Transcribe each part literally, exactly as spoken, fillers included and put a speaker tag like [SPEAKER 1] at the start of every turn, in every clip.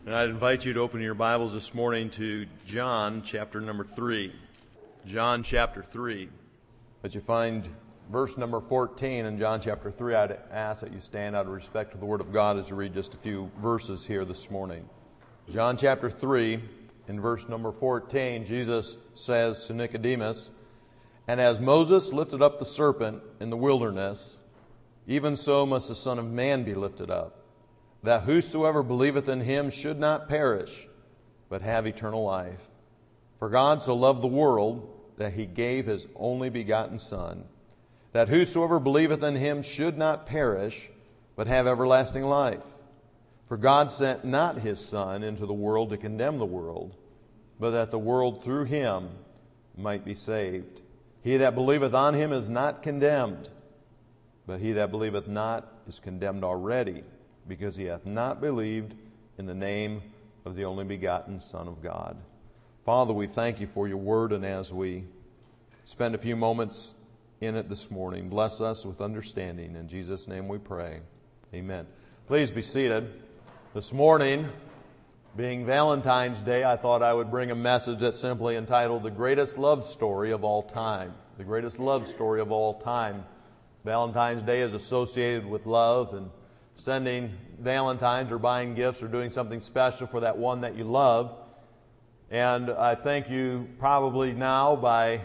[SPEAKER 1] And I'd invite you to open your Bibles this morning to John chapter number three. John chapter three. As you find verse number fourteen in John chapter three, I'd ask that you stand out of respect to the Word of God as you read just a few verses here this morning. John chapter three, in verse number fourteen, Jesus says to Nicodemus, "And as Moses lifted up the serpent in the wilderness, even so must the Son of Man be lifted up, that whosoever believeth in him should not perish, but have eternal life. For God so loved the world that he gave his only begotten Son, that whosoever believeth in him should not perish, but have everlasting life. For God sent not his Son into the world to condemn the world, but that the world through him might be saved. He that believeth on him is not condemned, but he that believeth not is condemned already, because he hath not believed in the name of the only begotten Son of God." Father, we thank you for your word, and as we spend a few moments in it this morning, bless us with understanding. In Jesus' name we pray. Amen. Please be seated. This morning, being Valentine's Day, I thought I would bring a message that's simply entitled "The Greatest Love Story of All Time." The greatest love story of all time. Valentine's Day is associated with love and sending Valentines or buying gifts or doing something special for that one that you love. And I think you probably now, by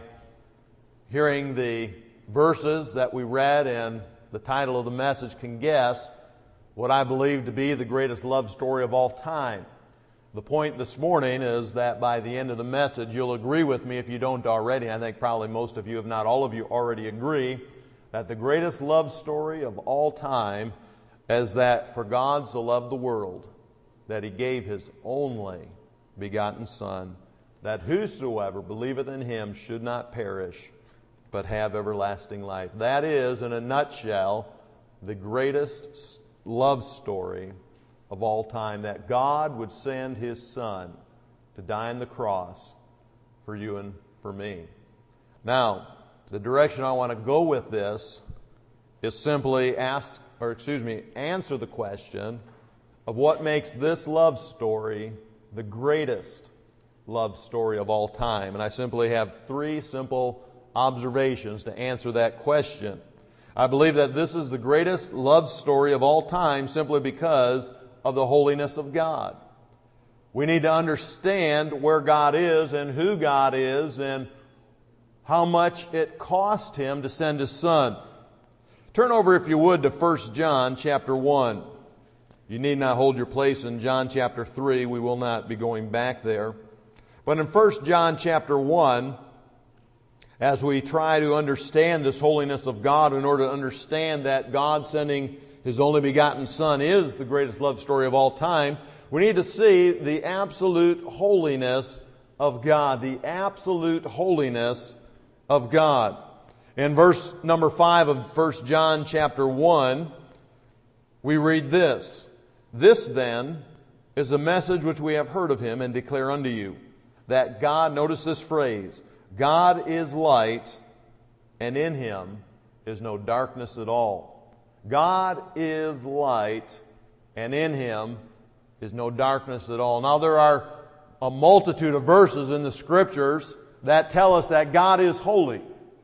[SPEAKER 1] hearing the verses that we read and the title of the message, can guess what I believe to be the greatest love story of all time. The point this morning is that by the end of the message, you'll agree with me, if you don't already. I think probably most of you, if not all of you, already agree that the greatest love story of all time is that for God so loved the world that he gave his only begotten Son, that whosoever believeth in him should not perish, but have everlasting life. That is, in a nutshell, the greatest love story of all time, that God would send his Son to die on the cross for you and for me. Now, the direction I want to go with this is simply ask, or excuse me, answer the question of what makes this love story the greatest love story of all time. And I simply have three simple observations to answer that question. I believe that this is the greatest love story of all time simply because of the holiness of God. We need to understand where God is and who God is and how much it cost him to send his Son. Turn over, if you would, to First John chapter one. You need not hold your place in John chapter three. We will not be going back there. But in First John chapter one, as we try to understand this holiness of God, in order to understand that God sending his only begotten Son is the greatest love story of all time, we need to see the absolute holiness of God. The absolute holiness of God. In verse number five of First John chapter one, we read this: "This then is the message which we have heard of him and declare unto you, that God," notice this phrase, "God is light, and in him is no darkness at all." God is light, and in him is no darkness at all. Now, there are a multitude of verses in the Scriptures that tell us that God is holy.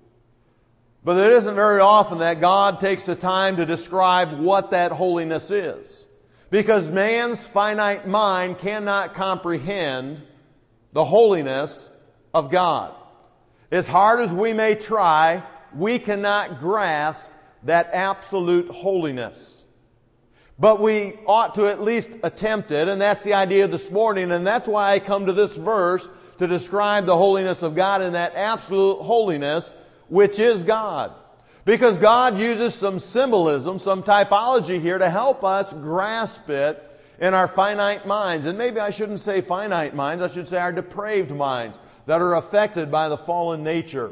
[SPEAKER 1] But it isn't very often that God takes the time to describe what that holiness is, because man's finite mind cannot comprehend the holiness of God. As hard as we may try, we cannot grasp that absolute holiness. But we ought to at least attempt it, and that's the idea this morning, and that's why I come to this verse to describe the holiness of God and that absolute holiness which is God. Because God uses some symbolism, some typology here to help us grasp it in our finite minds. And maybe I shouldn't say finite minds, I should say our depraved minds that are affected by the fallen nature.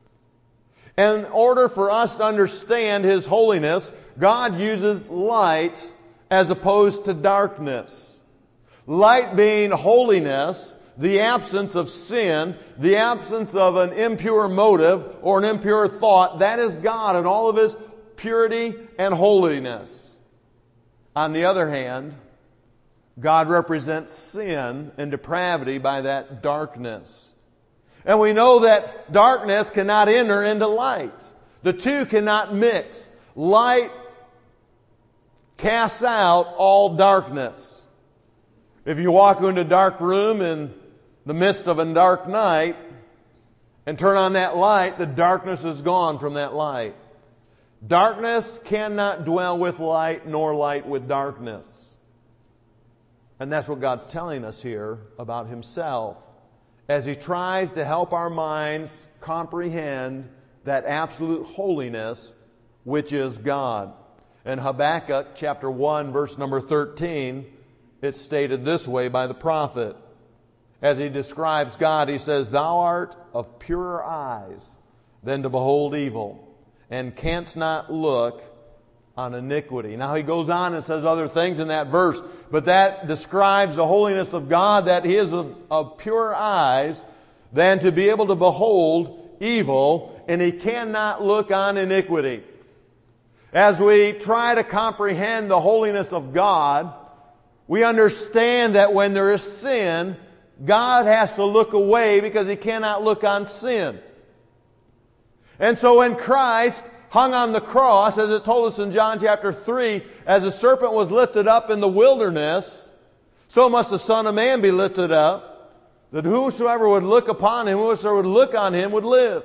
[SPEAKER 1] In order for us to understand his holiness, God uses light as opposed to darkness. Light being holiness, the absence of sin, the absence of an impure motive or an impure thought. That is God in all of his purity and holiness. On the other hand, God represents sin and depravity by that darkness. And we know that darkness cannot enter into light. The two cannot mix. Light casts out all darkness. If you walk into a dark room in the midst of a dark night and turn on that light, the darkness is gone from that light. Darkness cannot dwell with light, nor light with darkness. And that's what God's telling us here about Himself, as He tries to help our minds comprehend that absolute holiness which is God. In Habakkuk chapter one, verse number thirteen, it's stated this way by the prophet. As he describes God, he says, "Thou art of purer eyes than to behold evil, and canst not look on iniquity." Now he goes on and says other things in that verse, but that describes the holiness of God, that He is of, of purer eyes than to be able to behold evil, and He cannot look on iniquity. As we try to comprehend the holiness of God, we understand that when there is sin, God has to look away because He cannot look on sin. And so when Christ hung on the cross, as it told us in John chapter three, as the serpent was lifted up in the wilderness, so must the Son of Man be lifted up, that whosoever would look upon Him, whosoever would look on Him, would live.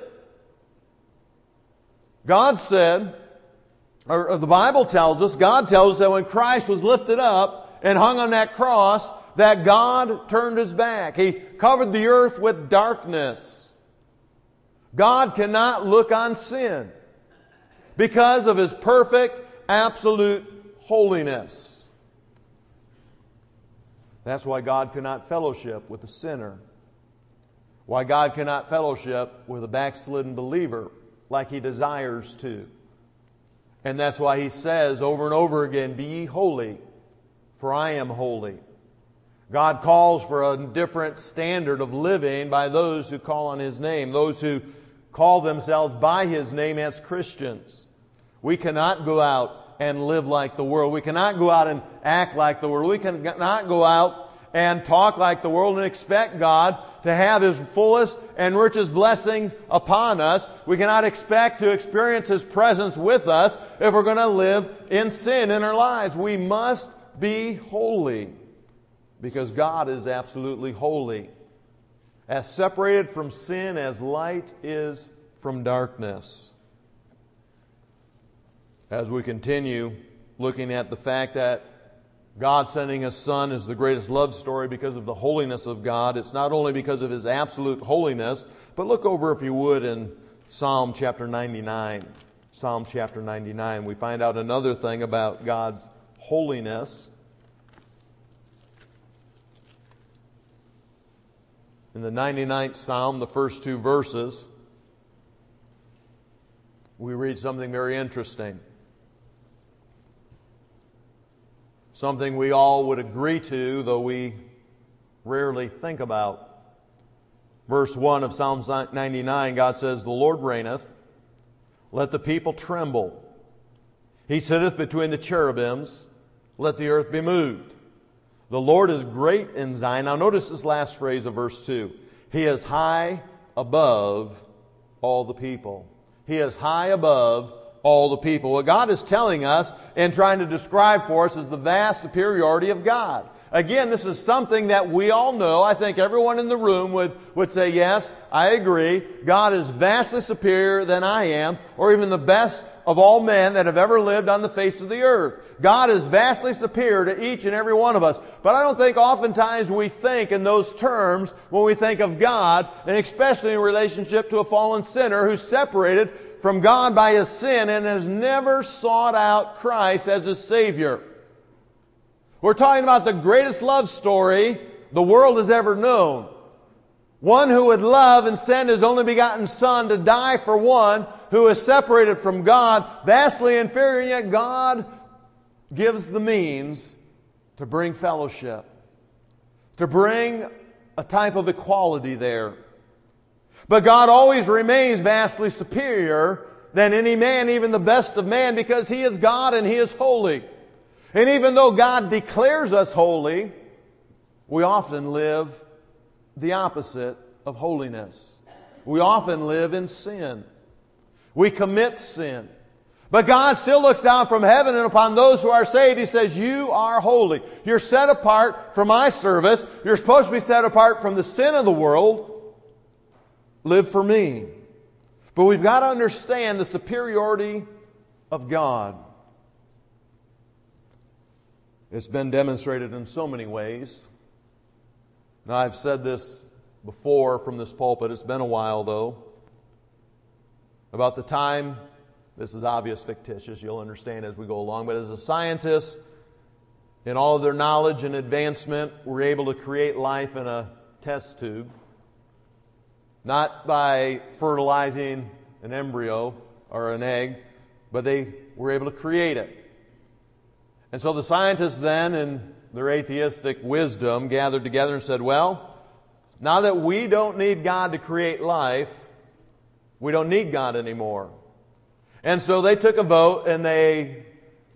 [SPEAKER 1] God said, or the Bible tells us, God tells us that when Christ was lifted up and hung on that cross, that God turned His back. He covered the earth with darkness. God cannot look on sin because of His perfect, absolute holiness. That's why God cannot fellowship with a sinner. Why God cannot fellowship with a backslidden believer like He desires to. And that's why He says over and over again, "Be ye holy, for I am holy." God calls for a different standard of living by those who call on His name, those who call themselves by His name as Christians. We cannot go out and live like the world. We cannot go out and act like the world. We cannot go out and talk like the world and expect God to have His fullest and richest blessings upon us. We cannot expect to experience His presence with us if we're going to live in sin in our lives. We must be holy because God is absolutely holy, as separated from sin as light is from darkness. As we continue looking at the fact that God sending His Son is the greatest love story because of the holiness of God, it's not only because of His absolute holiness, but look over, if you would, in Psalm chapter ninety-nine. Psalm chapter ninety-nine. We find out another thing about God's holiness. In the ninety-ninth Psalm, the first two verses, we read something very interesting. Something we all would agree to, though we rarely think about. Verse one of Psalm ninety-nine, God says, "The Lord reigneth, let the people tremble. He sitteth between the cherubims, let the earth be moved. The Lord is great in Zion." Now notice this last phrase of verse two. He is high above all the people. He is high above all the people. What God is telling us and trying to describe for us is the vast superiority of God. Again, this is something that we all know. I think everyone in the room would, would say, yes, I agree. God is vastly superior than I am, or even the best of all men that have ever lived on the face of the earth. God is vastly superior to each and every one of us. But I don't think oftentimes we think in those terms when we think of God, and especially in relationship to a fallen sinner who's separated from God by his sin and has never sought out Christ as his Savior. We're talking about the greatest love story the world has ever known. One who would love and send His only begotten Son to die for one who is separated from God, vastly inferior, and yet God gives the means to bring fellowship, to bring a type of equality there. But God always remains vastly superior than any man, even the best of man, because He is God and He is holy. And even though God declares us holy, we often live the opposite of holiness. We often live in sin. We commit sin. But God still looks down from heaven, and upon those who are saved, He says, you are holy. You're set apart for my service. You're supposed to be set apart from the sin of the world. Live for me. But we've got to understand the superiority of God. It's been demonstrated in so many ways. Now, I've said this before from this pulpit. It's been a while, though. About the time, this is obvious fictitious, you'll understand as we go along, but as a scientist, in all of their knowledge and advancement, were able to create life in a test tube. Not by fertilizing an embryo or an egg, but they were able to create it. And so the scientists then, in their atheistic wisdom, gathered together and said, well, now that we don't need God to create life, we don't need God anymore. And so they took a vote and they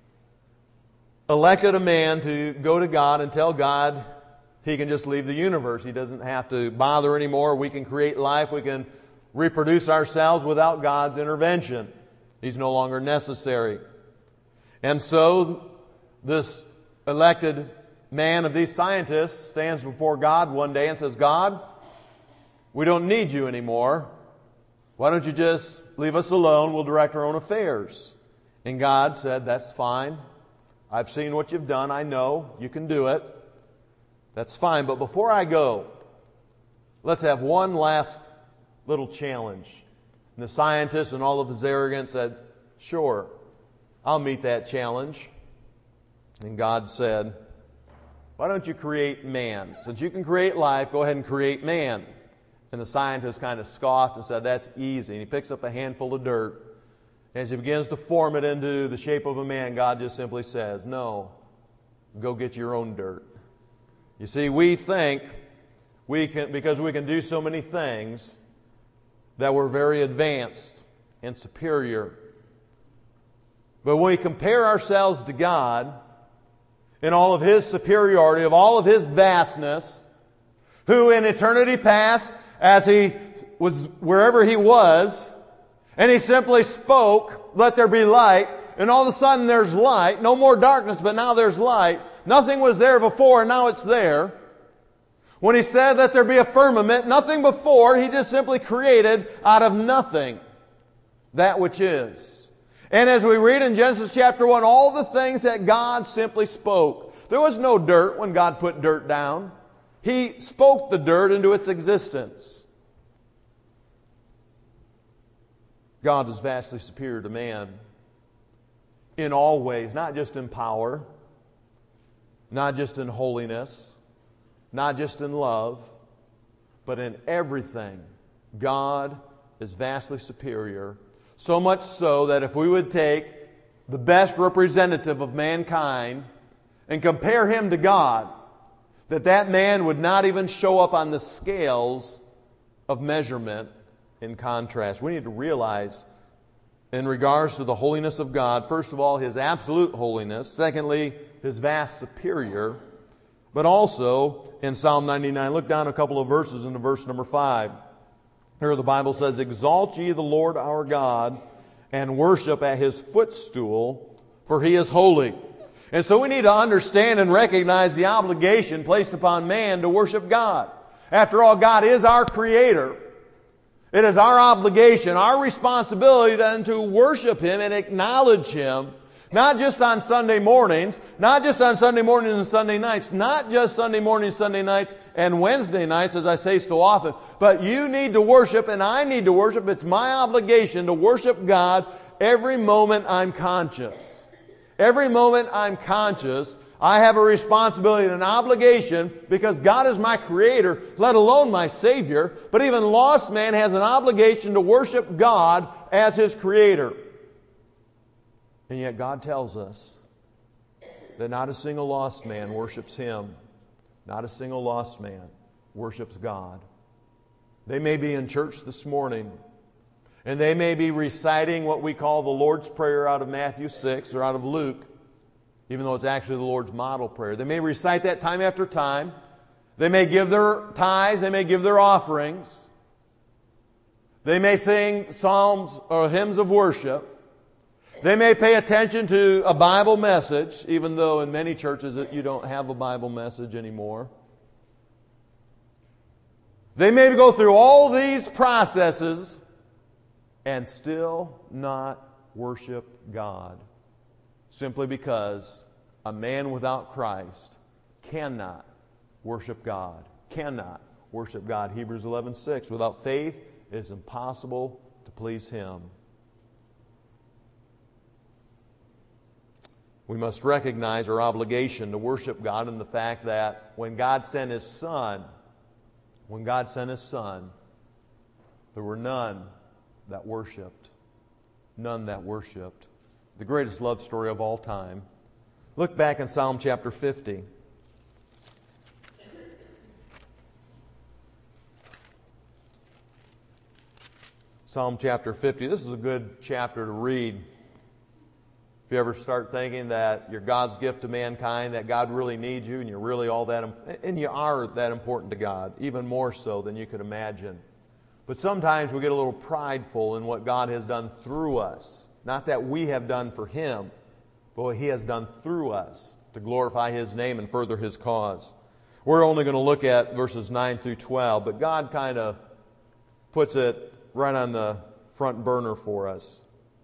[SPEAKER 1] elected a man to go to God and tell God He can just leave the universe. He doesn't have to bother anymore. We can create life. We can reproduce ourselves without God's intervention. He's no longer necessary. And so this elected man of these scientists stands before God one day and says, God, we don't need you anymore. Why don't you just leave us alone? We'll direct our own affairs. And God said, that's fine. I've seen what you've done. I know you can do it. That's fine. But before I go, let's have one last little challenge. And the scientist, in all of his arrogance, said, sure, I'll meet that challenge. And God said, why don't you create man? Since you can create life, go ahead and create man. And the scientist kind of scoffed and said, that's easy. And he picks up a handful of dirt. As he begins to form it into the shape of a man, God just simply says, no, go get your own dirt. You see, we think we can, because we can do so many things, that we're very advanced and superior. But when we compare ourselves to God, in all of His superiority, of all of His vastness, who in eternity past, as He was wherever He was, and He simply spoke, let there be light, and all of a sudden there's light, no more darkness, but now there's light. Nothing was there before, and now it's there. When He said, let there be a firmament, nothing before, He just simply created out of nothing that which is. And as we read in Genesis chapter one, all the things that God simply spoke. There was no dirt when God put dirt down. He spoke the dirt into its existence. God is vastly superior to man in all ways, not just in power, not just in holiness, not just in love, but in everything. God is vastly superior. So much so that if we would take the best representative of mankind and compare him to God, that that man would not even show up on the scales of measurement in contrast. We need to realize in regards to the holiness of God, first of all, His absolute holiness. Secondly, His vast superior. But also in Psalm ninety-nine, look down a couple of verses into verse number five. Here the Bible says, exalt ye the Lord our God, and worship at His footstool, for He is holy. And so we need to understand and recognize the obligation placed upon man to worship God. After all, God is our Creator. It is our obligation, our responsibility then to worship Him and acknowledge Him, not just on Sunday mornings, not just on Sunday mornings and Sunday nights, not just Sunday mornings, Sunday nights, and Wednesday nights, as I say so often, but you need to worship and I need to worship. It's my obligation to worship God every moment I'm conscious. Every moment I'm conscious, I have a responsibility and an obligation because God is my Creator, let alone my Savior. But even lost man has an obligation to worship God as his Creator. And yet God tells us that not a single lost man worships Him. Not a single lost man worships God. They may be in church this morning, and they may be reciting what we call the Lord's Prayer out of Matthew six or out of Luke, even though it's actually the Lord's model prayer. They may recite that time after time. They may give their tithes, they may give their offerings. They may sing psalms or hymns of worship. They may pay attention to a Bible message, even though in many churches you don't have a Bible message anymore. They may go through all these processes and still not worship God, simply because a man without Christ cannot worship God. Cannot worship God. Hebrews eleven six. Without faith, it is impossible to please Him. We must recognize our obligation to worship God in the fact that when God sent His Son, when God sent His Son, there were none that worshiped. None that worshiped. The greatest love story of all time. Look back in Psalm chapter fifty. Psalm chapter fifty. This is a good chapter to read. If you ever start thinking that you're God's gift to mankind, that God really needs you, and you're really all that, and you are that important to God, even more so than you could imagine. But sometimes we get a little prideful in what God has done through us. Not that we have done for Him, but what He has done through us to glorify His name and further His cause. We're only going to look at verses nine through twelve, but God kind of puts it right on the front burner for us.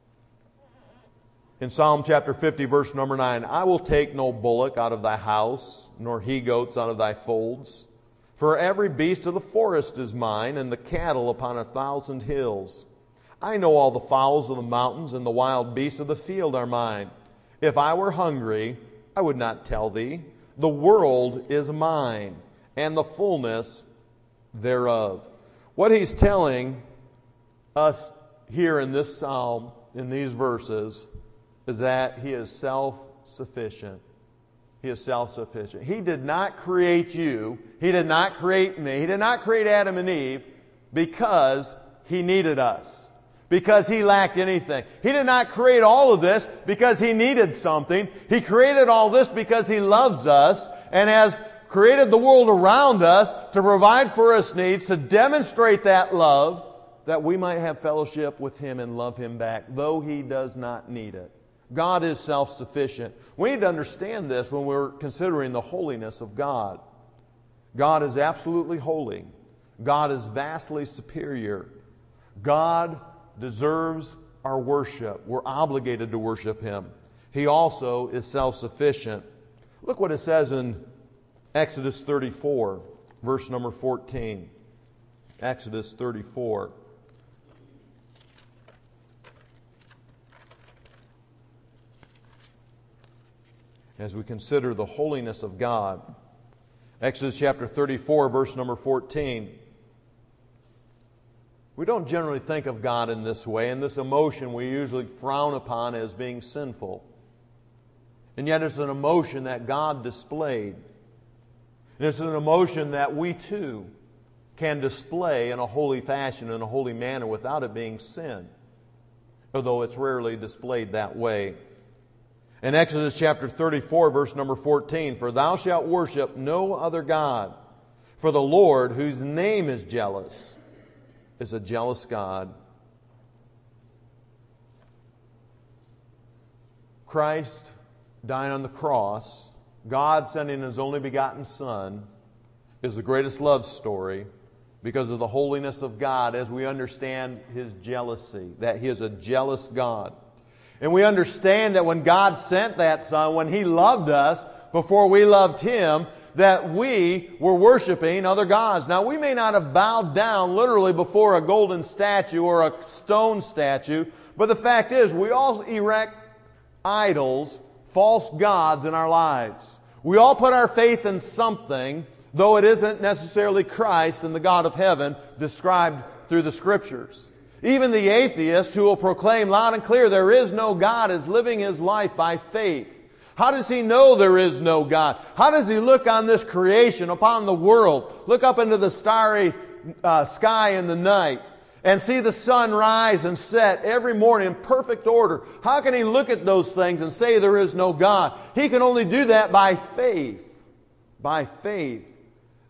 [SPEAKER 1] In Psalm chapter fifty, verse number nine, I will take no bullock out of thy house, nor he-goats out of thy folds. For every beast of the forest is mine, and the cattle upon a thousand hills. I know all the fowls of the mountains, and the wild beasts of the field are mine. If I were hungry, I would not tell thee. The world is mine, and the fullness thereof. What he's telling us here in this psalm, in these verses, is that He is self-sufficient. He is self-sufficient. He did not create you. He did not create me. He did not create Adam and Eve because He needed us, because He lacked anything. He did not create all of this because He needed something. He created all this because He loves us and has created the world around us to provide for us needs, to demonstrate that love, that we might have fellowship with Him and love Him back, though He does not need it. God is self-sufficient. We need to understand this when we're considering the holiness of God. God is absolutely holy. God is vastly superior. God deserves our worship. We're obligated to worship Him. He also is self-sufficient. Look what it says in Exodus thirty-four, verse number fourteen. Exodus thirty-four. As we consider the holiness of God. Exodus chapter thirty-four, verse number fourteen. We don't generally think of God in this way, and this emotion we usually frown upon as being sinful. And yet it's an emotion that God displayed. And it's an emotion that we too can display in a holy fashion, in a holy manner, without it being sin, although it's rarely displayed that way. In Exodus chapter thirty-four, verse number fourteen, for thou shalt worship no other God, for the Lord, whose name is jealous, is a jealous God. Christ dying on the cross, God sending His only begotten Son, is the greatest love story because of the holiness of God as we understand His jealousy, that He is a jealous God. And we understand that when God sent that Son, when He loved us before we loved Him, that we were worshiping other gods. Now, we may not have bowed down literally before a golden statue or a stone statue, but the fact is we all erect idols, false gods in our lives. We all put our faith in something, though it isn't necessarily Christ and the God of heaven described through the Scriptures. Even the atheist who will proclaim loud and clear there is no God is living his life by faith. How does he know there is no God? How does he look on this creation, upon the world, look up into the starry uh, sky in the night, and see the sun rise and set every morning in perfect order? How can he look at those things and say there is no God? He can only do that by faith. By faith.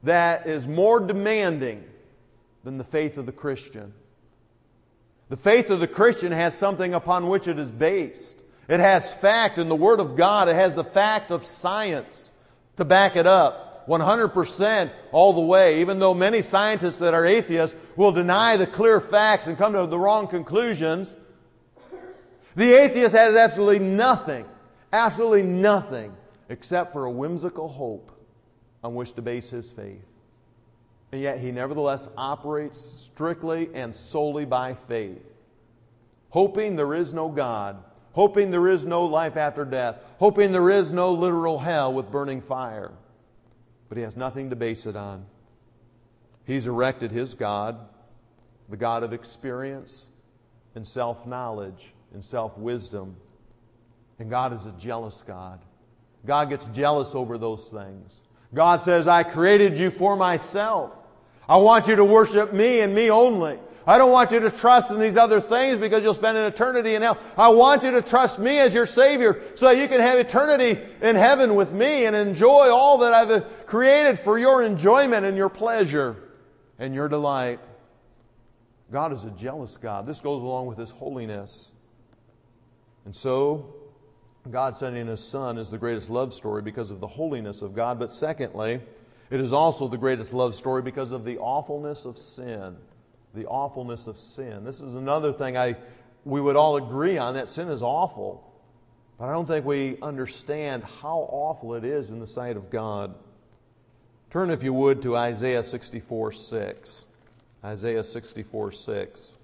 [SPEAKER 1] that is more demanding than the faith of the Christian. The faith of the Christian has something upon which it is based. It has fact in the Word of God. It has the fact of science to back it up. one hundred percent all the way. Even though many scientists that are atheists will deny the clear facts and come to the wrong conclusions, the atheist has absolutely nothing, absolutely nothing, except for a whimsical hope on which to base his faith. And yet he nevertheless operates strictly and solely by faith, hoping there is no God, hoping there is no life after death, hoping there is no literal hell with burning fire. But he has nothing to base it on. He's erected his God, the God of experience and self-knowledge and self-wisdom. And God is a jealous God. God gets jealous over those things. God says, I created you for myself. I want you to worship me and me only. I don't want you to trust in these other things because you'll spend an eternity in hell. I want you to trust me as your Savior so that you can have eternity in heaven with me and enjoy all that I've created for your enjoyment and your pleasure and your delight. God is a jealous God. This goes along with His holiness. And so, God sending His Son is the greatest love story because of the holiness of God. But secondly, it is also the greatest love story because of the awfulness of sin. The awfulness of sin. This is another thing I we would all agree on, that sin is awful. But I don't think we understand how awful it is in the sight of God. Turn, if you would, to Isaiah sixty-four six. Isaiah sixty-four six.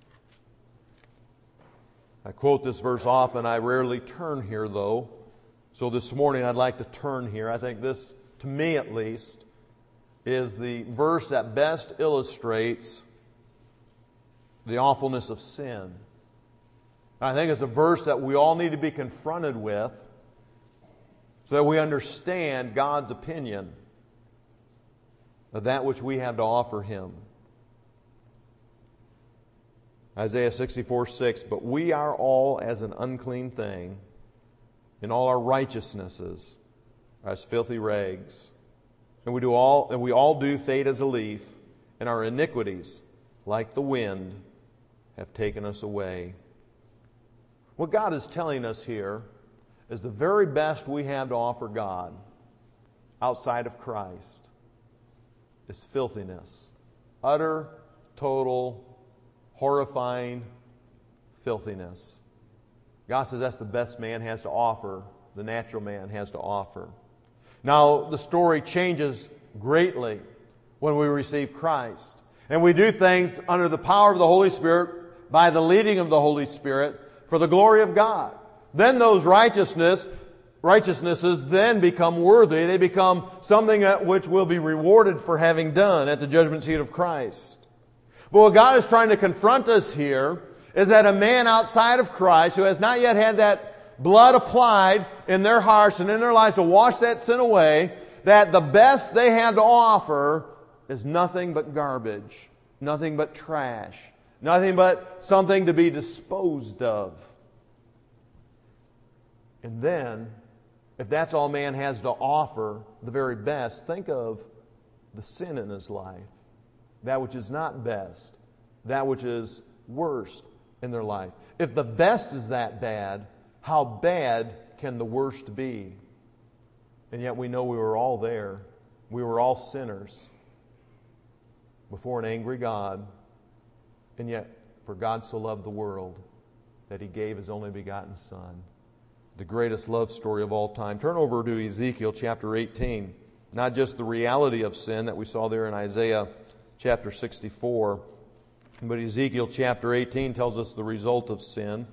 [SPEAKER 1] I quote this verse often. I rarely turn here, though. So this morning I'd like to turn here. I think this, to me at least, is the verse that best illustrates the awfulness of sin. I think it's a verse that we all need to be confronted with so that we understand God's opinion of that which we have to offer Him. Isaiah sixty-four six, but we are all as an unclean thing, and all our righteousnesses are as filthy rags. And we do all and we all do fade as a leaf, and our iniquities, like the wind, have taken us away. What God is telling us here is the very best we have to offer God outside of Christ is filthiness. Utter, total, horrifying filthiness. God says that's the best man has to offer, the natural man has to offer. Now, the story changes greatly when we receive Christ. And we do things under the power of the Holy Spirit, by the leading of the Holy Spirit, for the glory of God. Then those righteousness, righteousnesses then become worthy. They become something at which will be rewarded for having done at the judgment seat of Christ. But what God is trying to confront us here is that a man outside of Christ who has not yet had that blood applied in their hearts and in their lives to wash that sin away, that the best they have to offer is nothing but garbage, nothing but trash, nothing but something to be disposed of. And then, if that's all man has to offer, the very best, think of the sin in his life. That which is not best. That which is worst in their life. If the best is that bad, how bad can the worst be? And yet we know we were all there. We were all sinners before an angry God. And yet, for God so loved the world that He gave His only begotten Son. The greatest love story of all time. Turn over to Ezekiel chapter eighteen. Not just the reality of sin that we saw there in Isaiah chapter sixty-four, but Ezekiel chapter eighteen tells us the result of sin.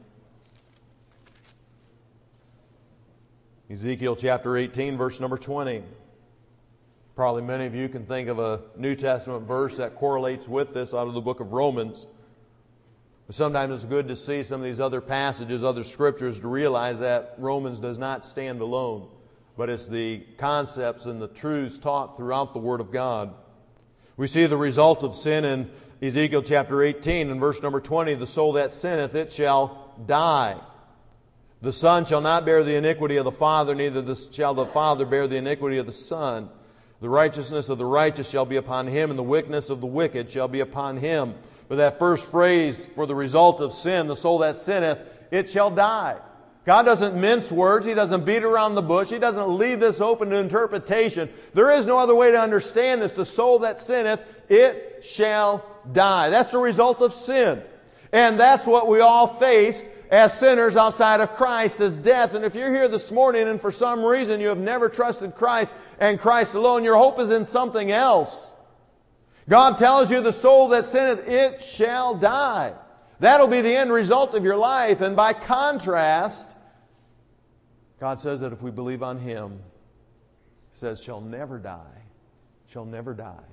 [SPEAKER 1] Ezekiel chapter eighteen, verse number twenty. Probably many of you can think of a New Testament verse that correlates with this out of the book of Romans. But sometimes it's good to see some of these other passages, other scriptures, to realize that Romans does not stand alone, but it's the concepts and the truths taught throughout the Word of God. We see the result of sin in Ezekiel chapter eighteen and verse number twenty. The soul that sinneth, it shall die. The son shall not bear the iniquity of the father, neither shall the father bear the iniquity of the son. The righteousness of the righteous shall be upon him, and the wickedness of the wicked shall be upon him. But that first phrase, for the result of sin, the soul that sinneth, it shall die. God doesn't mince words. He doesn't beat around the bush. He doesn't leave this open to interpretation. There is no other way to understand this. The soul that sinneth, it shall die. That's the result of sin. And that's what we all face as sinners outside of Christ, as death. And if you're here this morning and for some reason you have never trusted Christ and Christ alone, your hope is in something else. God tells you the soul that sinneth, it shall die. That'll be the end result of your life. And by contrast, God says that if we believe on Him, He says, shall never die. Shall never die.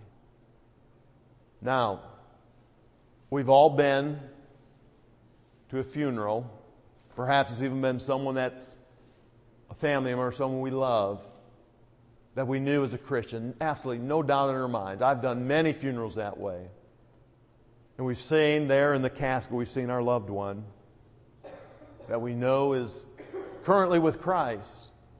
[SPEAKER 1] Now, we've all been to a funeral. Perhaps it's even been someone that's a family member or someone we love that we knew as a Christian. Absolutely no doubt in our minds. I've done many funerals that way. And we've seen there in the casket, we've seen our loved one that we know is currently with Christ.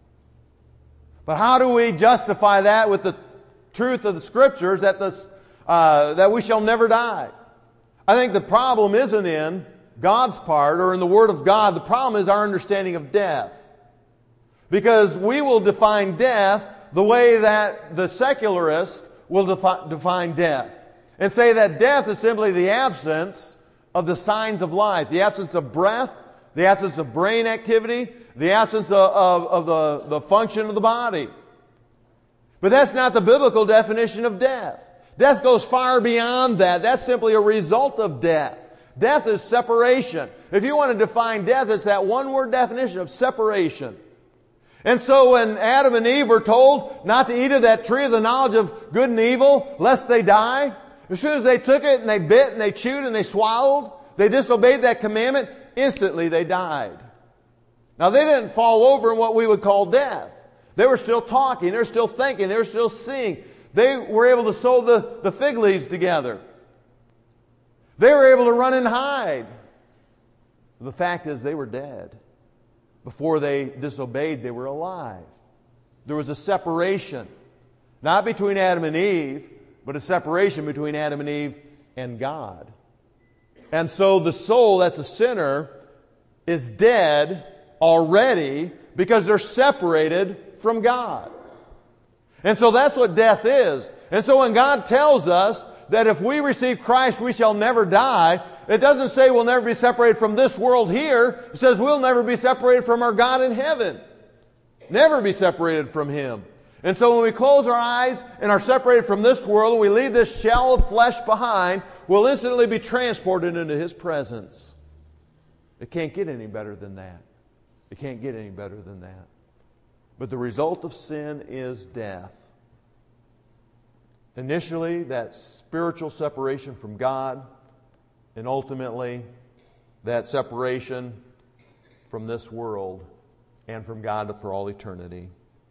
[SPEAKER 1] But how do we justify that with the truth of the Scriptures that, the, uh, that we shall never die? I think the problem isn't in God's part or in the Word of God. The problem is our understanding of death. Because we will define death the way that the secularist will defi- define death. And say that death is simply the absence of the signs of life. The absence of breath, the absence of brain activity, the absence of, of, of the, the function of the body. But that's not the biblical definition of death. Death goes far beyond that. That's simply a result of death. Death is separation. If you want to define death, it's that one-word definition of separation. And so when Adam and Eve were told not to eat of that tree of the knowledge of good and evil, lest they die, as soon as they took it and they bit and they chewed and they swallowed, they disobeyed that commandment, instantly they died. Now they didn't fall over in what we would call death. They were still talking, they were still thinking, they were still seeing. They were able to sew the, the fig leaves together. They were able to run and hide. The fact is they were dead. Before they disobeyed, they were alive. There was a separation, not between Adam and Eve, but a separation between Adam and Eve and God. And so the soul that's a sinner is dead already because they're separated from God. And so that's what death is. And so when God tells us that if we receive Christ, we shall never die, it doesn't say we'll never be separated from this world here. It says we'll never be separated from our God in heaven. Never be separated from Him. And so when we close our eyes and are separated from this world and we leave this shell of flesh behind, we'll instantly be transported into His presence. It can't get any better than that. It can't get any better than that. But the result of sin is death. Initially, that spiritual separation from God, and ultimately, that separation from this world and from God for all eternity.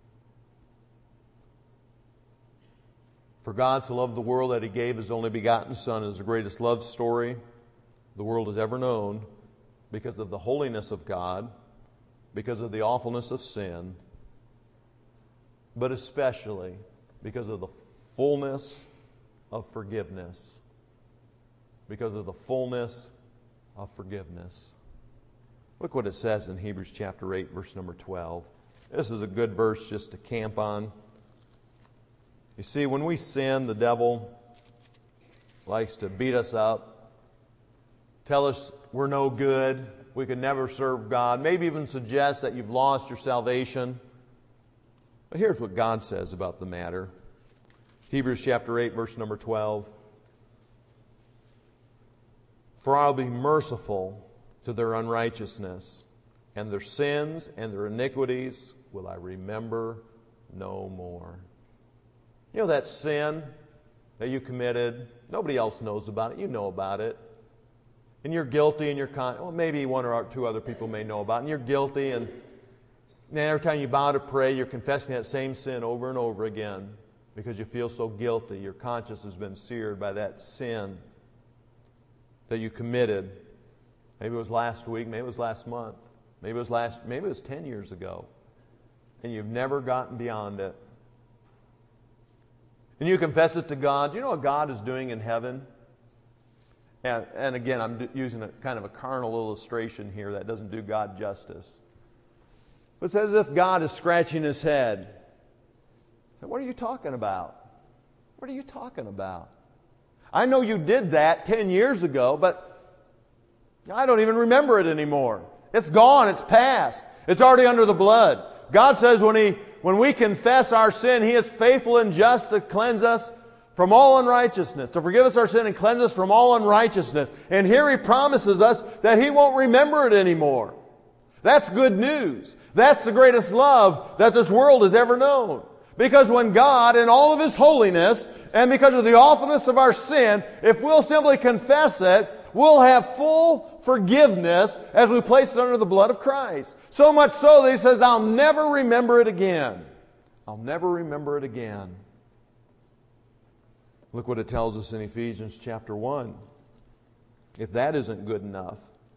[SPEAKER 1] For God so loved the world that He gave His only begotten Son is the greatest love story the world has ever known because of the holiness of God, because of the awfulness of sin, but especially because of the fullness of forgiveness. Because of the fullness of forgiveness. Look what it says in Hebrews chapter eight, verse number twelve. This is a good verse just to camp on. You see, when we sin, the devil likes to beat us up, tell us we're no good, we can never serve God, maybe even suggest that you've lost your salvation. But here's what God says about the matter. Hebrews chapter eight, verse number twelve. For I'll be merciful to their unrighteousness, and their sins and their iniquities will I remember no more. You know that sin that you committed, nobody else knows about it, you know about it. And you're guilty and you're con- well, maybe one or two other people may know about it, and you're guilty, and man, every time you bow to pray, you're confessing that same sin over and over again because you feel so guilty. Your conscience has been seared by that sin that you committed. Maybe it was last week, maybe it was last month, maybe it was last, maybe it was ten years ago, and you've never gotten beyond it. and you confess it to God, do you know what God is doing in heaven? And, and again, I'm using a kind of a carnal illustration here that doesn't do God justice. But it's as if God is scratching his head. What are you talking about? What are you talking about? I know you did that ten years ago, but I don't even remember it anymore. It's gone. It's past. It's already under the blood. God says when He, when we confess our sin, He is faithful and just to cleanse us from all unrighteousness, to forgive us our sin and cleanse us from all unrighteousness. And here He promises us that He won't remember it anymore. That's good news. That's the greatest love that this world has ever known. Because when God, in all of His holiness, and because of the awfulness of our sin, if we'll simply confess it, we'll have full forgiveness as we place it under the blood of Christ. So much so that He says, I'll never remember it again. I'll never remember it again. Look what it tells us in Ephesians chapter one. If that isn't good enough.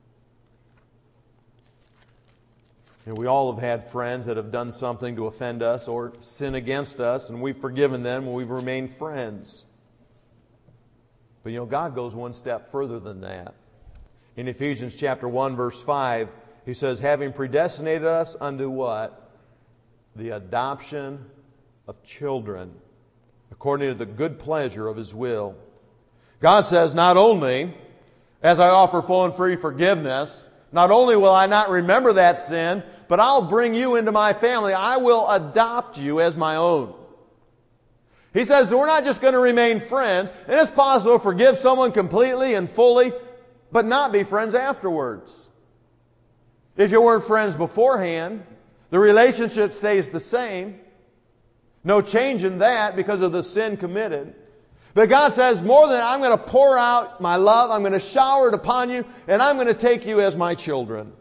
[SPEAKER 1] And we all have had friends that have done something to offend us or sin against us, and we've forgiven them and we've remained friends. But you know, God goes one step further than that. In Ephesians chapter one, verse five, He says, having predestinated us unto what? The adoption of children, according to the good pleasure of His will. God says, not only as I offer full and free forgiveness, not only will I not remember that sin, but I'll bring you into my family. I will adopt you as my own. He says that we're not just going to remain friends, and it's possible to forgive someone completely and fully, but not be friends afterwards. If you weren't friends beforehand, the relationship stays the same. No change in that because of the sin committed. But God says, more than I'm going to pour out my love, I'm going to shower it upon you, and I'm going to take you as my children.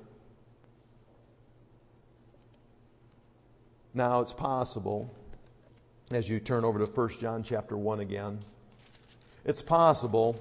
[SPEAKER 1] Now it's possible, as you turn over to First John chapter one again, it's possible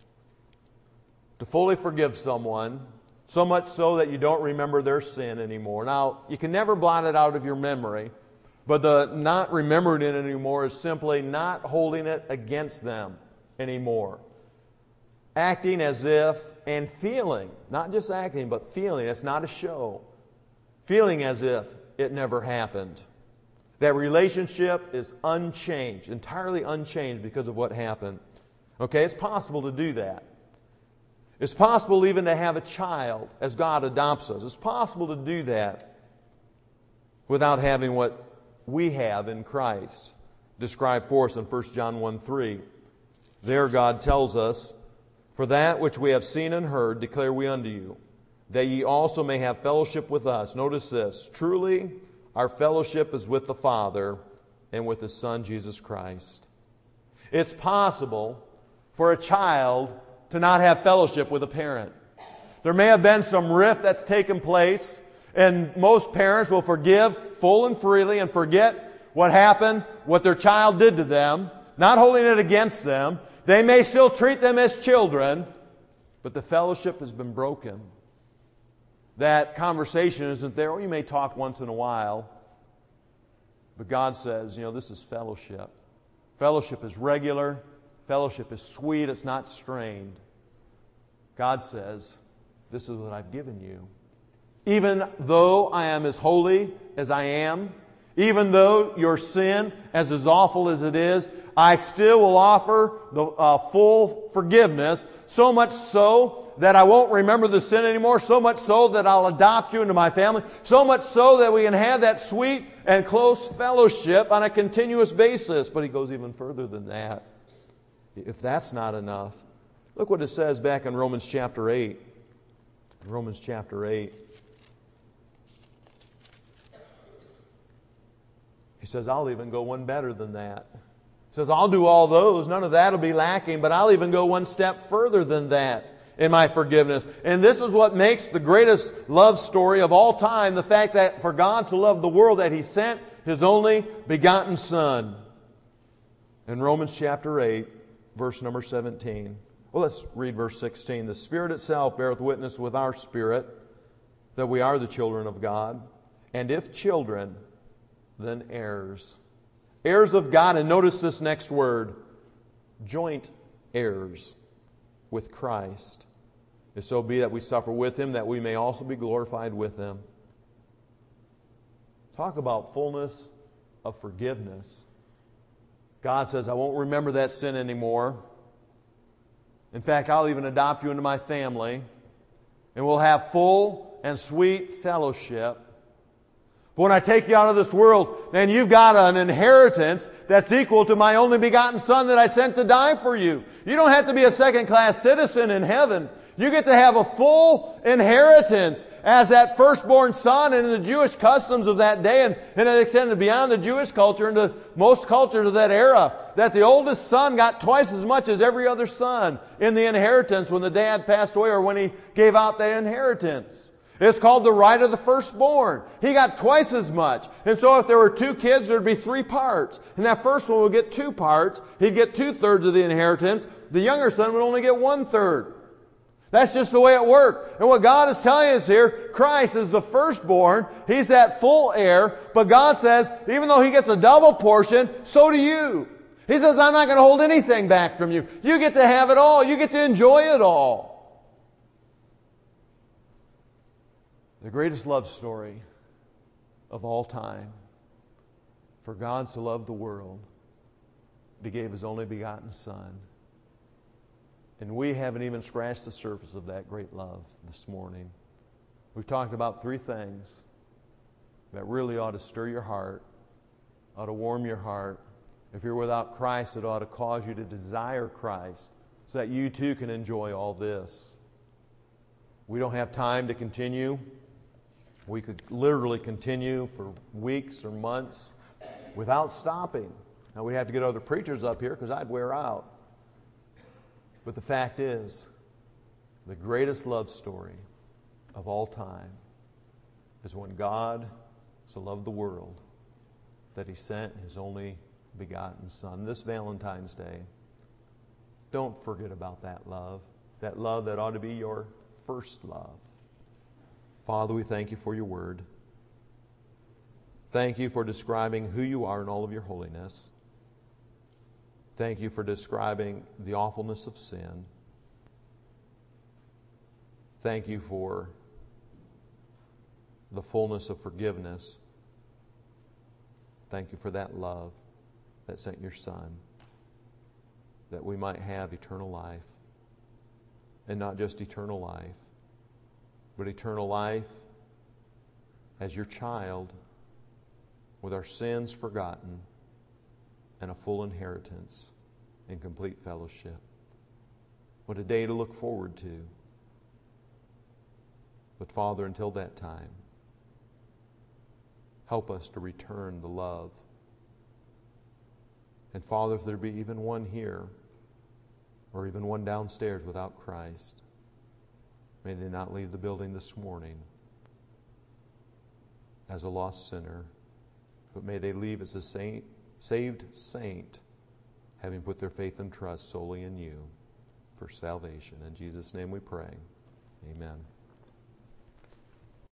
[SPEAKER 1] to fully forgive someone, so much so that you don't remember their sin anymore. Now, you can never blot it out of your memory, but the not remembering it anymore is simply not holding it against them anymore. Acting as if, and feeling, not just acting, but feeling, it's not a show. Feeling as if it never happened. That relationship is unchanged, entirely unchanged because of what happened. Okay, it's possible to do that. It's possible even to have a child as God adopts us. It's possible to do that without having what we have in Christ described for us in First John one three. There God tells us, for that which we have seen and heard declare we unto you, that ye also may have fellowship with us. Notice this, truly our fellowship is with the Father and with His Son Jesus Christ. It's possible for a child to not have fellowship with a parent. There may have been some rift that's taken place, and most parents will forgive full and freely and forget what happened, what their child did to them, not holding it against them. They may still treat them as children, but the fellowship has been broken. That conversation isn't there. Oh, you may talk once in a while, but God says, you know, this is fellowship. Fellowship is regular. Fellowship is sweet. It's not strained. God says, this is what I've given you. Even though I am as holy as I am, even though your sin is as awful as it is, I still will offer the uh, full forgiveness, so much so that I won't remember the sin anymore, so much so that I'll adopt you into my family, so much so that we can have that sweet and close fellowship on a continuous basis. But He goes even further than that. If that's not enough, look what it says back in Romans chapter eight. Romans chapter eight. He says, I'll even go one better than that. He says, I'll do all those. None of that will be lacking, but I'll even go one step further than that in my forgiveness. And this is what makes the greatest love story of all time, the fact that for God to love the world that He sent His only begotten Son. In Romans chapter eight, verse number seventeen. Well, let's read verse sixteen. The Spirit itself beareth witness with our spirit that we are the children of God. And if children, then heirs. Heirs of God, and notice this next word, joint heirs with Christ. If so be that we suffer with Him, that we may also be glorified with Him. Talk about fullness of forgiveness. God says, I won't remember that sin anymore. In fact, I'll even adopt you into my family, and we'll have full and sweet fellowship. But when I take you out of this world, then you've got an inheritance that's equal to my only begotten Son that I sent to die for you. You don't have to be a second-class citizen in heaven. You get to have a full inheritance as that firstborn son, and in the Jewish customs of that day, and, and it extended beyond the Jewish culture into most cultures of that era, that the oldest son got twice as much as every other son in the inheritance when the dad passed away or when he gave out the inheritance. It's called the right of the firstborn. He got twice as much. And so if there were two kids, there'd be three parts. And that first one would get two parts. He'd get two-thirds of the inheritance. The younger son would only get one-third. That's just the way it worked. And what God is telling us here, Christ is the firstborn. He's that full heir. But God says, even though He gets a double portion, so do you. He says, I'm not going to hold anything back from you. You get to have it all. You get to enjoy it all. The greatest love story of all time. For God so loved the world, He gave His only begotten Son. And we haven't even scratched the surface of that great love this morning. We've talked about three things that really ought to stir your heart, ought to warm your heart. If you're without Christ, it ought to cause you to desire Christ so that you too can enjoy all this. We don't have time to continue. We could literally continue for weeks or months without stopping. Now, we'd have to get other preachers up here because I'd wear out. But the fact is, the greatest love story of all time is when God so loved the world that He sent His only begotten Son. This Valentine's Day, don't forget about that love. That love that ought to be your first love. Father, we thank You for Your Word. Thank You for describing who You are in all of Your holiness. Thank You for describing the awfulness of sin. Thank You for the fullness of forgiveness. Thank You for that love that sent Your Son, that we might have eternal life. And not just eternal life, but eternal life as Your child with our sins forgotten and a full inheritance and complete fellowship. What a day to look forward to. But Father, until that time, help us to return the love. And Father, if there be even one here or even one downstairs without Christ, may they not leave the building this morning as a lost sinner, but may they leave as a saint, saved saint, having put their faith and trust solely in You for salvation. In Jesus' name we pray. Amen.